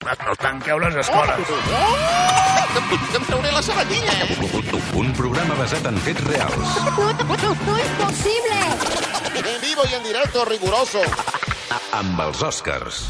Tanqueu les escoles. Que em trauré la sabatilla. Un programa basat en fets reals. No es posible. En vivo y en directo, riguroso. Amb els Oscars.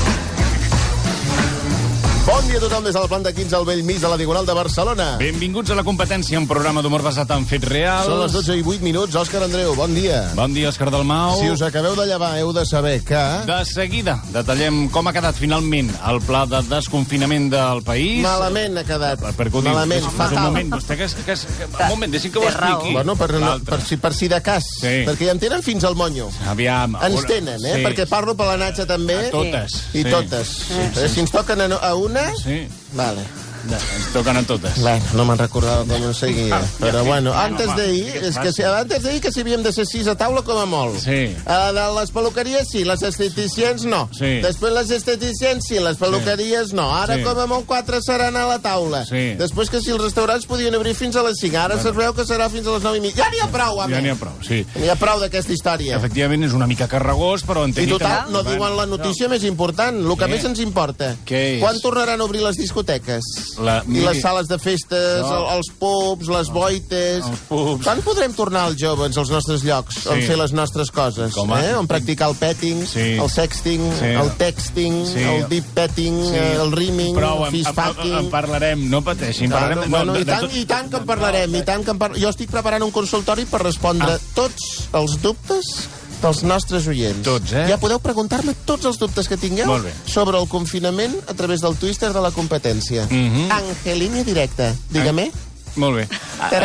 Bon dia a tothom des de la planta 15 al Bell Mig de la Diagonal de Barcelona. Benvinguts a La Competència, un programa d'humor basat en fets reals. Són les 12 i 8 minuts. Òscar Andreu, bon dia. Bon dia, Òscar Dalmau. Si us acabeu de llevar, heu de saber que... De seguida detallem com ha quedat finalment el pla de desconfinament del país. Malament ha quedat. Per què ho dius? Malament, Un fatal. moment, vostè un moment, deixi'm que ho expliqui. Bueno, per si de cas. Sí. Perquè ja en tenen fins al monyo. Aviam. Ens tenen, Sí. Perquè parlo per la Natxa també. Totes. I Sí. totes. Si ens toquen a una... Sí. Vale. Ens toquen a totes. Bueno, no me'n recordava com ho seguia. Però bueno, antes de ir, que si havíem de ser 6 a taula com a molt. Sí. De les peluqueries sí, les esteticiens no. Sí. Després les esteticiens sí, les peluqueries no. Ara Sí. com a molt 4 seran a la taula. Sí. Després que si els restaurants podien obrir fins a les 5, ara se'ls veu que serà fins a les 9 i mitja. Ja n'hi ha prou, home. Ja n'hi ha prou, sí. N'hi ha prou d'aquesta història. Efectivament, és una mica carregós, però I entenc total, que... no diuen la notícia més important, el que Què? més ens importa. Què és? Quan tornaran a obrir les discoteques? I les sales de festes, els pubs, les boites... Els pubs. Quan podrem tornar als joves, als nostres llocs, on fer les nostres coses? On practicar el petting, el sexting, el texting, el deep petting, el rimming, el fist-fucking... En parlarem, no pateixin. I tant que en parlarem. Jo estic preparant un consultori per respondre tots els dubtes dels nostres oients. Tots, Ja podeu preguntar-me tots els dubtes que tingueu sobre el confinament a través del Twitter de La Competència. Angelínia directa. Dígame. Molt bé.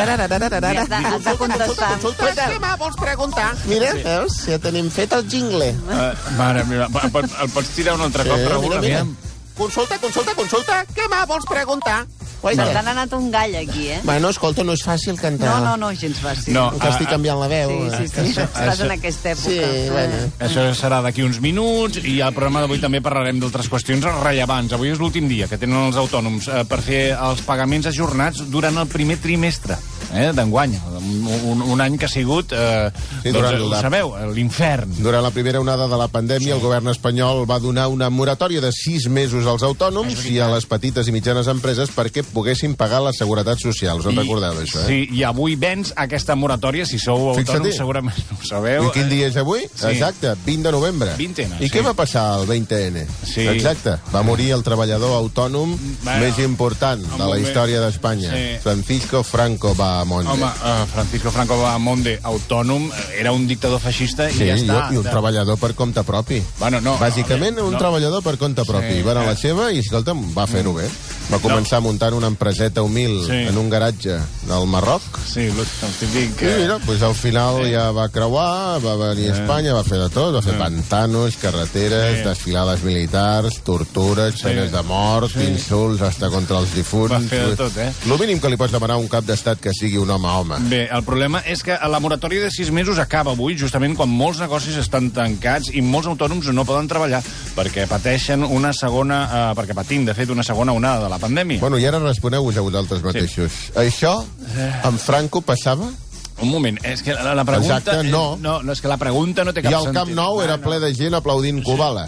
Has de contestar. Què m'ha vols preguntar? Mira, veus? Ja tenim fet el jingle. Mare meva, el pots tirar un altre cop? Mira. Consulta. Què m'ha vols preguntar? Se t'ha anat un gall aquí, Bueno, escolta, no és fàcil cantar. No, gens fàcil. No. Que estic canviant la veu. Sí, estàs en aquesta època. Sí, bueno. Això serà d'aquí uns minuts i al programa d'avui també parlarem d'altres qüestions rellevants. Avui és l'últim dia que tenen els autònoms per fer els pagaments ajornats durant el primer trimestre d'enguany. Un any que ha sigut, ho sabeu, l'infern. Durant la primera onada de la pandèmia, el govern espanyol va donar una moratòria de 6 mesos als autònoms i a les petites i mitjanes empreses perquè poguessin pagar la seguretat social. Us en recordeu d'això, Sí, i avui venç aquesta moratòria. Si sou autònoms, segurament ho sabeu. I quin dia és avui? Sí. Exacte, 20 de novembre. 20N, I què va passar el 20N? Sí. Exacte, va morir el treballador autònom més important de la història d'Espanya. Francisco Franco Bahamonde. Home, Francisco Franco Bahamonde, autònom, era un dictador feixista i ja està. I un treballador per compte propi. Bàsicament, un treballador per compte propi. Va anar a la seva i, escolta'm, va fer-ho bé. Va començar muntant una empreseta humil en un garatge del Marroc. Sí, el típic... I mira, pues al final ja va creuar, va venir a Espanya, va fer de tot, va fer pantanos, carreteres, desfilades militars, tortures, escenes de mort, insults, hasta contra els difunts... Va fer de tot, Lo mínim que li pots demanar a un cap d'estat que sigui un home. Bé, el problema és que la moratòria de 6 mesos acaba avui, justament quan molts negocis estan tancats i molts autònoms no poden treballar perquè pateixen una segona... perquè patim, de fet, una segona onada de la pandèmia. Bueno, i ara responeu-vos a vosaltres mateixos. Això amb Franco passava? Un moment, és que la pregunta... Exacte, no. No, és que la pregunta no té cap sentit. I el Camp Nou era ple de gent aplaudint Kubala.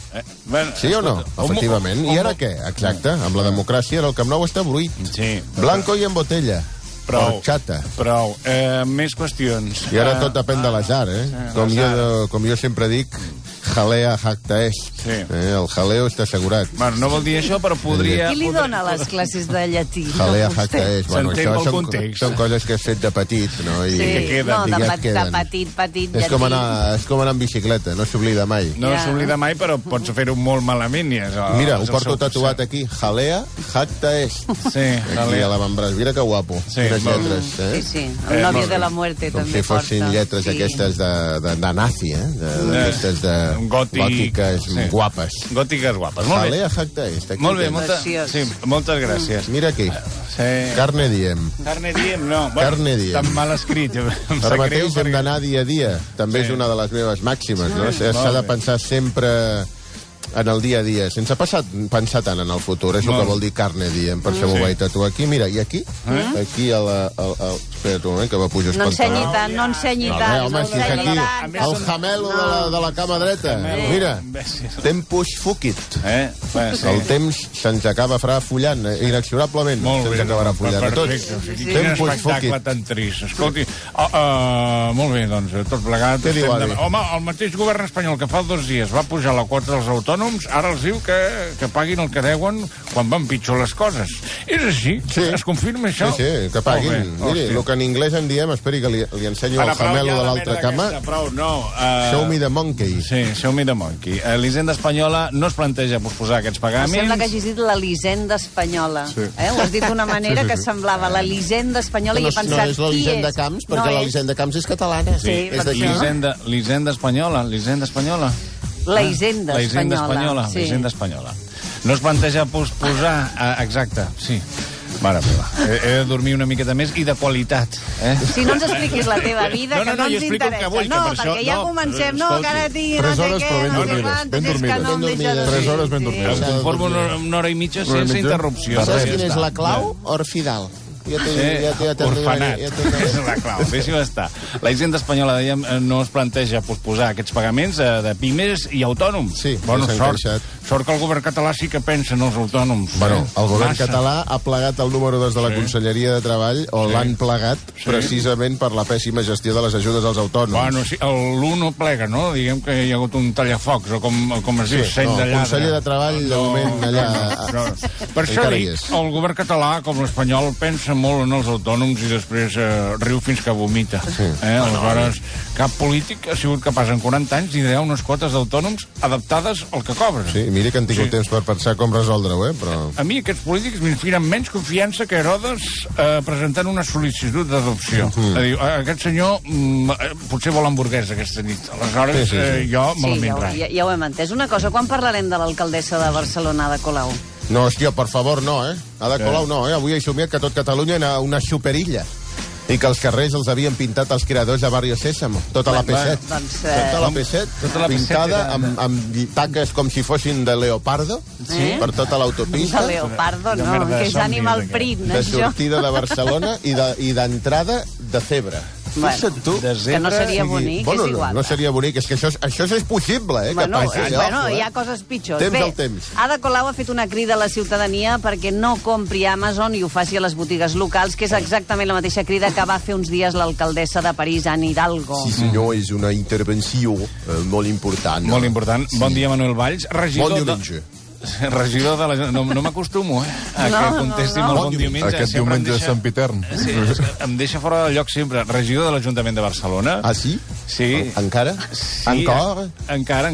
Sí o no? Efectivament. I ara què? Exacte. Amb la democràcia el Camp Nou està bruit. Sí. Blanco i en botella. Horchata. Prou. Més qüestions. I ara tot depèn de l'azar, Com jo sempre dic, jalea jacta est. El jaleo està assegurat. Bueno, no vol dir això, però podria... Qui li dona les classes de llatí? Jalea jacta est. Bueno, S'entén pel això context. són coses que has fet de petit, no? I Sí, queden. no, I ja et de queden. petit És llatí. com anar en bicicleta, no s'oblida mai. No s'oblida mai, però pots fer-ho molt malament. Mira, ho porto tatuat aquí. Jalea jacta est. Sí, Aquí a l'avantbraç. Mira que guapo. Quines lletres, Sí, el novio de la muerte com també si fossin lletres aquestes de nazi, d'aquestes de gòtiques guapes. Gòtiques guapes, molt bé. Jalea jacta est. Molt bé, moltes gràcies. Mira aquí. Carne diem. Carne diem, no. Carne diem. Tan mal escrit. Ara mateix hem d'anar dia a dia. També és una de les meves màximes, no? S'ha de pensar sempre... en el dia a dia, sense pensar tant en el futur. És el que vol dir carne diem, per això m'ho vaig tatuar aquí. Mira, i aquí, aquí espera't un moment, que va pujar el pantaló. No ensenyi tant. Home, si és aquí, el jamelo de la cama dreta. Mira, tempus fucit. El temps se'ns acaba fullant, inexorablement. Se'ns acabarà fullant a tots. Quin espectacle tan trist. Escolti, molt bé, doncs, tot plegat. Què diu ara? Home, el mateix govern espanyol que fa 2 dies va pujar la quota dels autònoms, ara els diu que paguin el que deuen quan van pitjor les coses. És així? Es confirma això? Sí, que paguin. Miri, el que en anglès en diem, esperi que li ensenyo el jamelo de l'altra cama. Show me the monkey. Sí, show me the monkey. L'Hisenda Espanyola no es planteja posposar aquests pagaments. Sembla que hagis dit l'Hisenda Espanyola. Ho has dit d'una manera que semblava l'Hisenda Espanyola i he pensat, no és l'Hisenda Camps, perquè l'Hisenda Camps és catalana. Sí, l'Hisenda Espanyola. La Hisenda Espanyola. La Hisenda Espanyola. No es planteja posposar... Exacte, sí. Mare meva, he de dormir una miqueta més i de qualitat. Si no ens expliquis la teva vida, que no ens interessa. No, perquè ja comencem, que ara tingui no sé què, no sé quantes, és que no em deixa de... 3 hores ben dormides. Em conformo una hora i mitja sense interrupció. Saps quina és la clau? Orfidal. Orfenat. És la clau. Deixi'm estar. La Hisenda Espanyola, dèiem, no es planteja posposar aquests pagaments de pimes i autònoms. Sí, bona sort que el govern català sí que pensa en els autònoms. Bueno, el govern català ha plegat el número 2 de la Conselleria de Treball, o l'han plegat precisament per la pèssima gestió de les ajudes als autònoms. Bueno, sí, l'1 no plega, no? Diguem que hi ha hagut un tallafocs, o com es diu, seny de lladre. Conseller de Treball, de moment, allà... Per això dic, el govern català, com l'espanyol, pensa molt en els autònoms i després riu fins que vomita. Aleshores, cap polític ha sigut capaç en 40 anys d'idear unes quotes d'autònoms adaptades al que cobren. Sí, mira que han tingut temps per pensar com resoldre-ho, però... A mi aquests polítics m'inspiren menys confiança que Herodes presentant una sol·licitud d'adopció. Aquest senyor potser vol hamburguesa aquesta nit. Aleshores, jo me l'envenc. Ja ho hem entès. Una cosa, quan parlarem de l'alcaldessa de Barcelona, Ada Colau? No, hòstia, per favor, no, Ada Colau no, Avui he somiat que tot Catalunya era una superilla i que els carrers els havien pintat els creadors de Barrio Sésamo, tota la P7. Tota la P7 pintada amb taques com si fossin de leopardo per tota l'autopista. De leopardo, no, que és Animal Print, de sortida de Barcelona i d'entrada de Cebre. Bueno, que no seria bonic, és igual. No seria bonic, és que això és possible, que passi això. Bueno, hi ha coses pitjors. Temps al temps. Ada Colau ha fet una crida a la ciutadania perquè no compri a Amazon i ho faci a les botigues locals, que és exactament la mateixa crida que va fer uns dies l'alcaldessa de París, Anne Hidalgo. Sí, senyor, és una intervenció molt important. Molt important. Bon dia, Manuel Valls. Bon diumenge. Regidor de la... No m'acostumo, a que contesti amb el bon diumenge. Aquest diumenge de Sant Pitern. Sí, em deixa fora del lloc sempre. Regidor de l'Ajuntament de Barcelona. Ah, sí? Sí. Encara? Encara. Encara.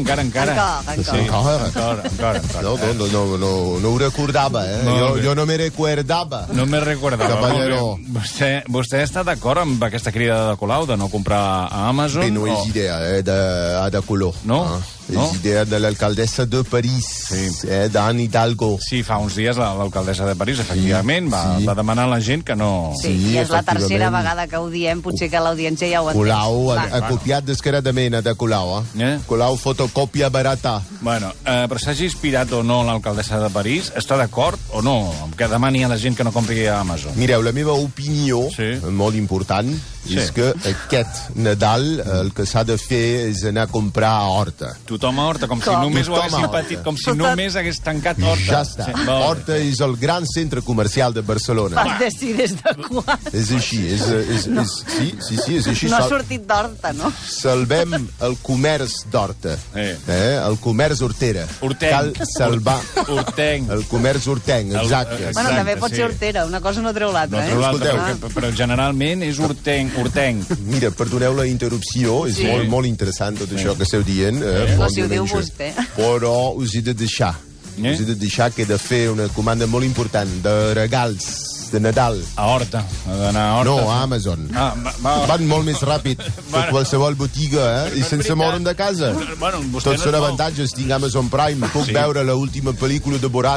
No ho recordava, Jo no me recordava. No me recordava. Caballero. Vostè està d'acord amb aquesta crida de Colau de no comprar a Amazon? No és idea de Colau. No? És idea de l'alcaldessa de París, d'Anne Hidalgo. Sí, fa uns dies l'alcaldessa de París, efectivament, va demanar a la gent que no... Sí, i és la tercera vegada que ho diem, potser que l'audiència ja ho entén. Colau ha copiat descaradament de Colau, Colau, fotocòpia barata. Bueno, però s'hagi inspirat o no l'alcaldessa de París, està d'acord o no que demani a la gent que no compri a Amazon? Mireu, la meva opinió, molt important, és que aquest Nadal el que s'ha de fer és anar a comprar a Horta. Tothom a Horta, com si només ho haguessin patit, com si només hagués tancat Horta. Ja està. Horta és el gran centre comercial de Barcelona. Vas decidir des de quan? És així. Sí, és així. No ha sortit d'Horta, no? Salvem el comerç d'Horta. El comerç hortera. Hortenc. Cal salvar el comerç hortenc, exacte. Bueno, també pot ser hortera, una cosa no treu l'altra. Però generalment és hortenc. Mira, perdoneu la interrupció, és molt interessant tot això que esteu dient. No, si ho diu vostè. Però us he de deixar. Us he de deixar que he de fer una comanda molt important de regals de Nadal. A Horta. D'anar a Horta. No, a Amazon. Van molt més ràpid que qualsevol botiga, i sense moure'n de casa. Tots són avantatges. Tinc Amazon Prime. Puc veure l'última pel·lícula de Borat.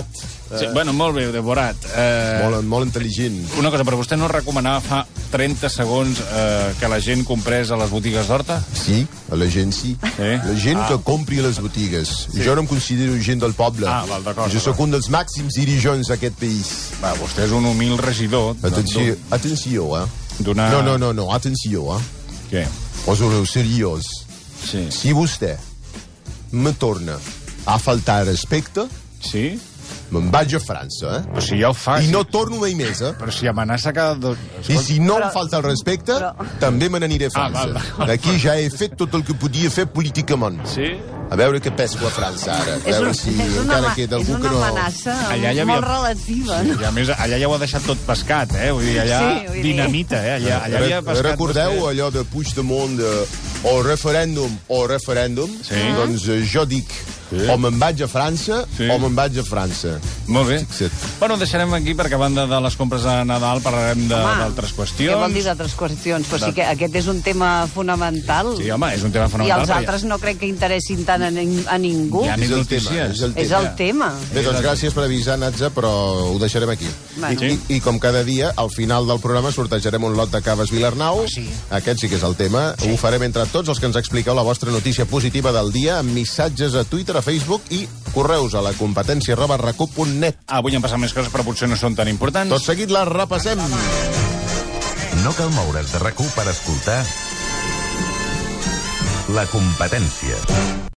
Sí, bueno, molt bé, Borat. Molt intel·ligent. Una cosa, però vostè no recomanava fa 30 segons que la gent comprés a les botigues d'Horta? Sí, a la gent sí. La gent que compri a les botigues. Jo no em considero gent del poble. Val, d'acord. Jo sóc un dels màxims dirigents d'aquest país. Va, vostè és un humil regidor. Atenció, No, atenció, Què? Poso seriós. Sí. Si vostè me torna a faltar respecte... Sí? Me'n vaig a França, Però si ja ho fa... I no torno mai més, Però si amenaça cada... I si no em falta el respecte, també me n'aniré a França. D'aquí ja he fet tot el que podia fer políticament. Sí? A veure què pesco a França, ara. A veure si encara queda algú que no... És una amenaça molt relativa. Sí, i a més, allà ja ho ha deixat tot pescat, Vull dir, allà dinamita, Allà havia pescat... Recordeu allò de Puigdemont, o referèndum, doncs jo dic... O me'n vaig a França, o me'n vaig a França. Molt bé. Bueno, deixarem aquí, perquè a banda de les compres de Nadal parlarem d'altres qüestions. Què vol dir d'altres qüestions? Però sí que aquest és un tema fonamental. Sí, home, és un tema fonamental. I els altres no crec que interessin tant a ningú. Ja ni notícies. És el tema. Bé, doncs gràcies per avisar, Natza, però ho deixarem aquí. I com cada dia, al final del programa sortejarem un lot de caves Vilarnau. Aquest sí que és el tema. Ho farem entre tots els que ens expliqueu la vostra notícia positiva del dia, amb missatges a Twitter, a Facebook i correus a la competència@recup.net. Avui han passat més coses, però potser no són tan importants. Tot seguit les repassem. No cal moure's de RAC1 per escoltar La Competència.